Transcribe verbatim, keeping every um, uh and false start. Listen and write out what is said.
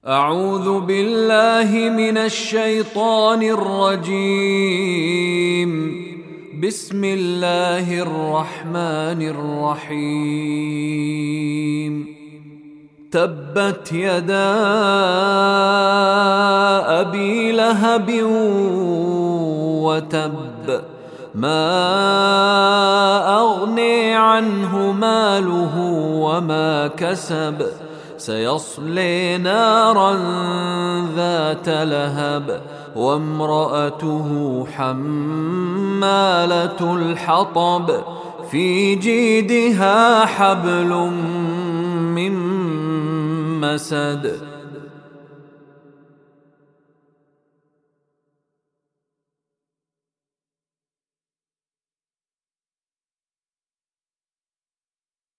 أعوذ بالله من الشيطان الرجيم. بسم الله الرحمن الرحيم. تبت يدا أبي لهب وتب، ما أغني عنه ماله وما كسب، سيصلي نارا ذات لهب وامرأته حمالة الحطب، في جيدها حبل من مسد.